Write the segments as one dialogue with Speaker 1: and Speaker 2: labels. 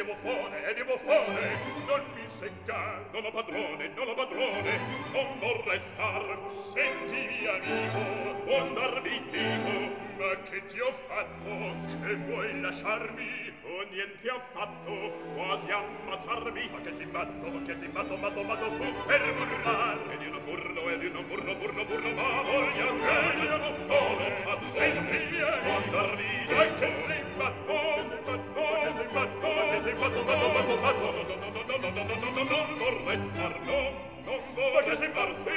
Speaker 1: di buffone, non mi seccar, non ho padrone, non vorrei star. Senti, mio amico, buon darvi dico, ma che ti ho fatto, che vuoi lasciarmi? Oh, niente affatto, quasi ammazzarmi. Ma che si matto, matto fu per burlar. Ed io non burlo, ma voglio bene a buffone. Ma senti, buon darvi dico, ma che si matto, non vorrei star, non vorrei star, sì,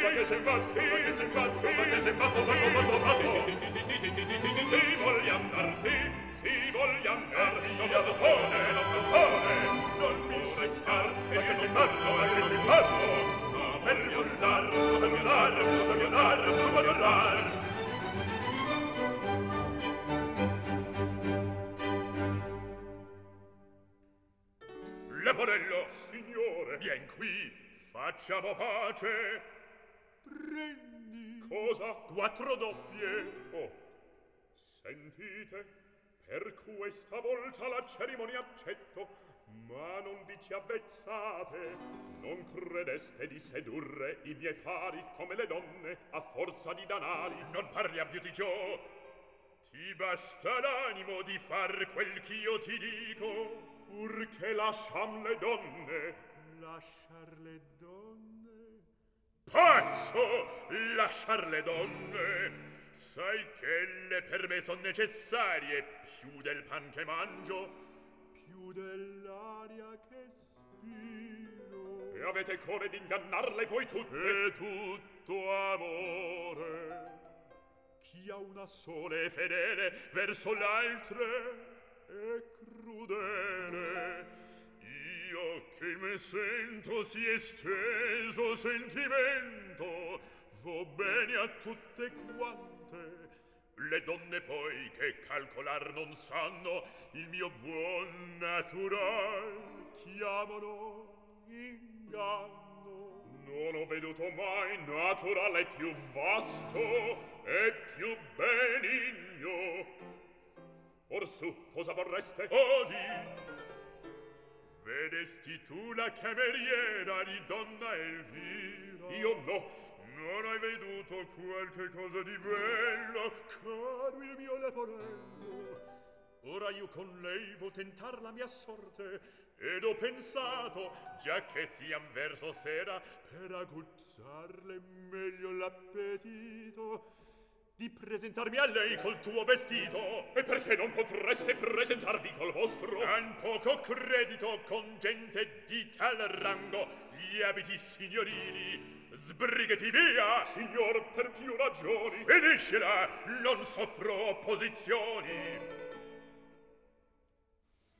Speaker 1: voglia andar, via da fone, non mi vorrei star, ma che si matto, ma per guardar, Leporello, signore, vien qui, facciamo pace. Prendi. Cosa? 4 doppie. Oh, sentite, per questa volta la cerimonia accetto, ma non vi ci avvezzate. Non credeste di sedurre i miei pari come le donne a forza di danari. Non parliam più di ciò. Ti basta l'animo di far quel ch'io ti dico, purché lasciam le donne. Lasciar le donne? Pazzo! Lasciar le donne? Sai che le per me son necessarie più del pan che mangio, più dell'aria che spiro. E avete core d'ingannarle voi tutte? E tutto amore. Chi ha una sola e fedele verso l'altre è crudele. Io che me sento si esteso sentimento, vo bene a tutte quante. Le donne poi che calcolar non sanno il mio buon natural chiamano inganno. Non ho veduto mai naturale più vasto e più benigno. Orsù, cosa vorreste? Odi! Vedesti tu la cameriera di donna Elvira? Io no. Non hai veduto qualche cosa di bello, caro il mio Leporello? Ora io con lei vo tentar la mia sorte, ed ho pensato, già che siam verso sera, per aguzzarle meglio l'appetito, di presentarmi a lei col tuo vestito. E perché non potreste presentarvi col vostro? Han poco credito con gente di tal rango gli abiti signorili. Sbrighati via! Signor, per più ragioni. Finiscila! Non soffro opposizioni.